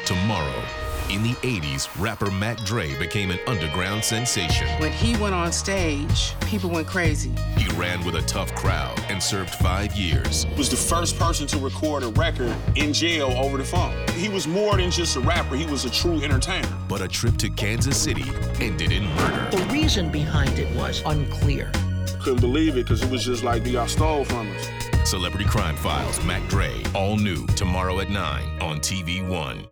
tomorrow. In the 80s, rapper Mac Dre became an underground sensation. When he went on stage, people went crazy. He ran with a tough crowd and served 5 years. He was the first person to record a record in jail over the phone. He was more than just a rapper, he was a true entertainer. But a trip to Kansas City ended in murder. The reason behind it was unclear. Couldn't believe it because it was just like they got stole from us. Celebrity Crime Files, Mac Dre, all new tomorrow at 9 on TV1.